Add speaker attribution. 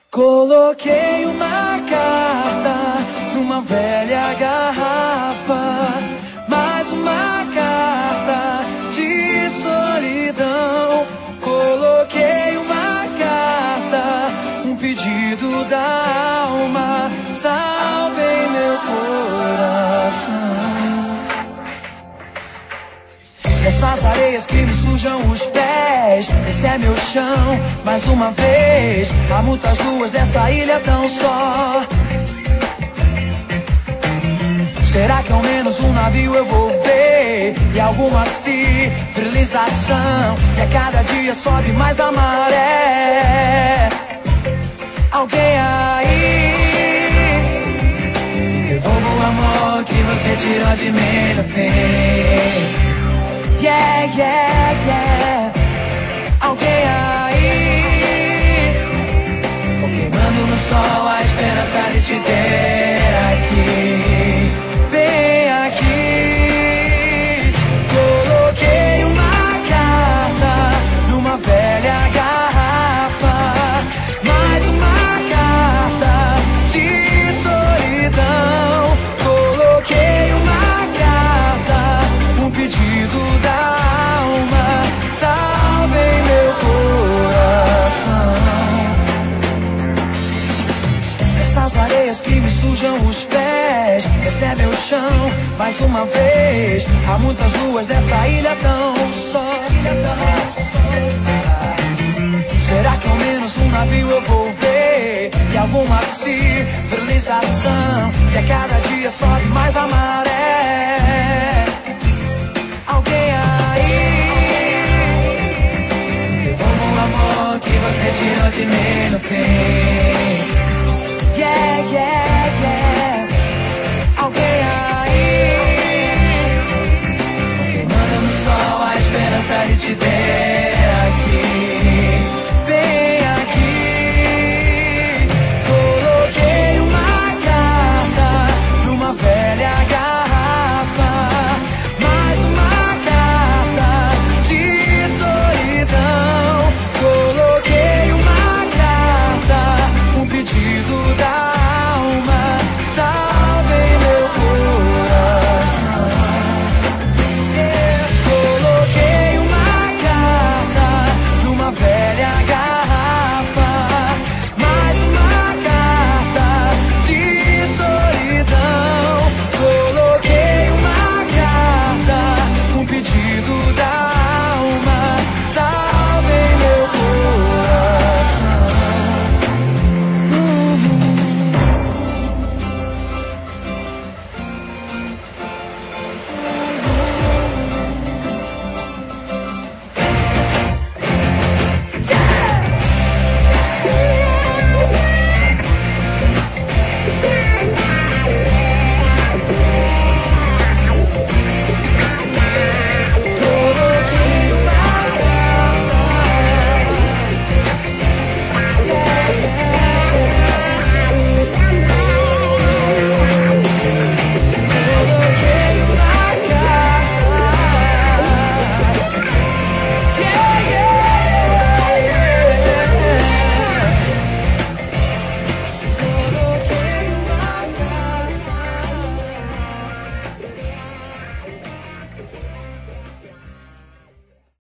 Speaker 1: Coloquei uma carta numa velha garrafa, mais uma carta de solidão. Coloquei uma carta, um pedido da alma, salvei meu coração. Essas areias que me sujam os pés, esse é meu chão, mais uma vez. Há muitas luas dessa ilha tão só. Será que ao menos um navio eu vou ver? E alguma civilização que a cada dia sobe mais a maré? Alguém aí devolva o amor que você tirou de mim, meu bem. Yeah, yeah, yeah. Alguém aí queimando no sol a esperança de te ter aqui. Vem aqui. Coloquei uma carta numa velha garrafa, mais uma carta de solidão. Coloquei uma carta, um pedido da alma, salvei meu coração. Essas areias que me sujam os pés, esse é meu chão, mais uma vez. Há muitas luas dessa ilha tão só. Será que ao menos um navio eu vou ver? E alguma civilização que a cada dia sobe mais a maré? Alguém aí devolva o amor que você tirou de mim no fim. Yeah, yeah, yeah. Alguém aí queimando no sol a esperança de te ter